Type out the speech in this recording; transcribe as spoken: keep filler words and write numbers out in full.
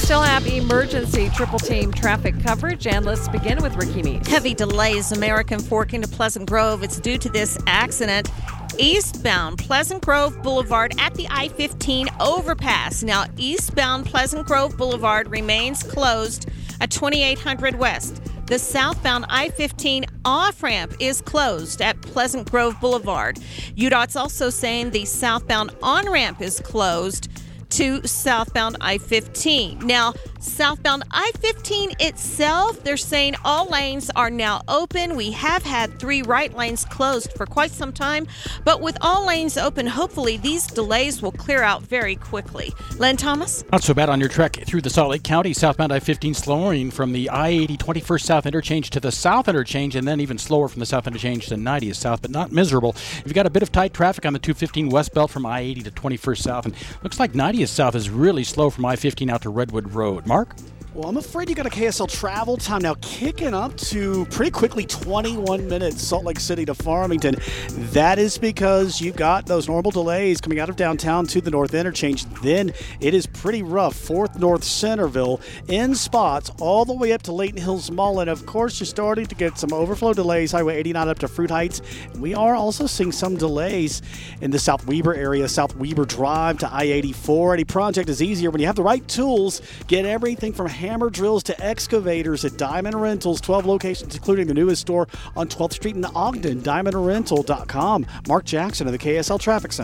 still have emergency triple team traffic coverage, and let's begin with Ricky Meese. Heavy delays, American Fork into Pleasant Grove. It's due to this accident. Eastbound Pleasant Grove Boulevard at the I fifteen overpass. Now, eastbound Pleasant Grove Boulevard remains closed at twenty-eight hundred West. The southbound I fifteen off-ramp is closed at Pleasant Grove Boulevard. U D O T's also saying the southbound on-ramp is closed to southbound I fifteen. Now, southbound I fifteen itself, they're saying all lanes are now open. We have had three right lanes closed for quite some time, but with all lanes open, hopefully these delays will clear out very quickly. Len Thomas? Not so bad on your trek through the Salt Lake County. Southbound I fifteen slowing from the I eighty twenty-first South interchange to the South interchange, and then even slower from the South interchange to ninetieth South, but not miserable. You've got a bit of tight traffic on the two fifteen westbound from I eighty to twenty-first South, and looks like ninetieth South is really slow from I fifteen out to Redwood Road. Mark? Well, I'm afraid you got a K S L travel time now kicking up to pretty quickly twenty-one minutes, Salt Lake City to Farmington. That is because you've got those normal delays coming out of downtown to the North Interchange. Then it is pretty rough. fourth North Centerville in spots all the way up to Layton Hills Mall. And, of course, you're starting to get some overflow delays, Highway eighty-nine up to Fruit Heights. We are also seeing some delays in the South Weber area, South Weber Drive to I eighty-four. Any project is easier when you have the right tools. Get everything from hammer drills to excavators at Diamond Rentals. twelve locations, including the newest store on twelfth Street in Ogden, diamond rental dot com. Mark Jackson of the K S L Traffic Center.